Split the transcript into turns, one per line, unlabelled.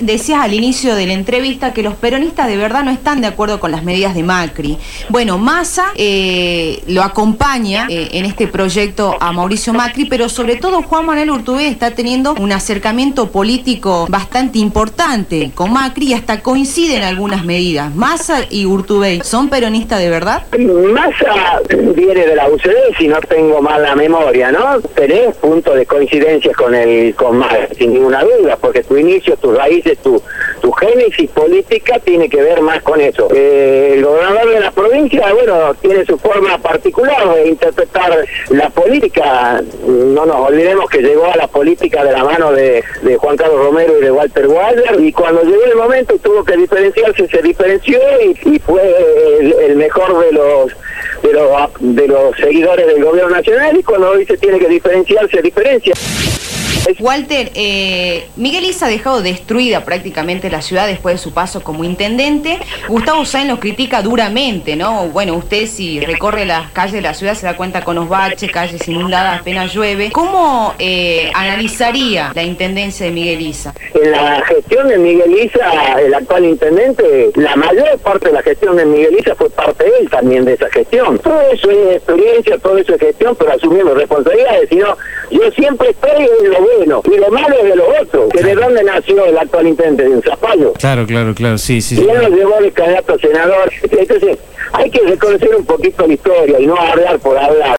decías al inicio de la entrevista que los peronistas de verdad no están de acuerdo con las medidas de Macri. Bueno, Massa lo acompaña en este proyecto a Mauricio Macri, pero sobre todo Juan Manuel Urtubey está teniendo un acercamiento político bastante importante con Macri y hasta coinciden algunas medidas. Massa y Urtubey, ¿son peronistas de verdad?
Massa viene de la UCD, si no tengo mal la memoria, ¿no? Tenés puntos de coincidencia con Macri, sin ninguna duda, porque tu inicio, tus raíces, tu génesis política tiene que ver más con eso. El gobernador de la provincia, bueno, tiene su forma particular de interpretar la política. No nos olvidemos que llegó a la política de la mano de Juan Carlos Romero y de Walter Walder, y cuando llegó el momento y tuvo que diferenciarse, se diferenció y fue el mejor de los seguidores del gobierno nacional, y cuando hoy se tiene que diferenciar, se diferencia.
Walter, Miguel Issa ha dejado destruida prácticamente la ciudad después de su paso como intendente. Gustavo Sáenz lo critica duramente, ¿no? Bueno, usted si recorre las calles de la ciudad se da cuenta con los baches, calles inundadas, apenas llueve. ¿Cómo analizaría la intendencia de Miguel Issa?
En la gestión de Miguel Issa, el actual intendente, la mayor parte de la gestión de Miguel Issa fue parte de él también de esa gestión. Todo eso es experiencia, todo eso es gestión, pero asumiendo responsabilidades. Sino, yo siempre estoy en lo bueno y lo malo es de los otros. Que de dónde nació el actual intendente, en Zapallo.
Claro, sí.
Y él nos llevó de candidato a senador. Entonces, hay que reconocer un poquito la historia y no hablar por hablar.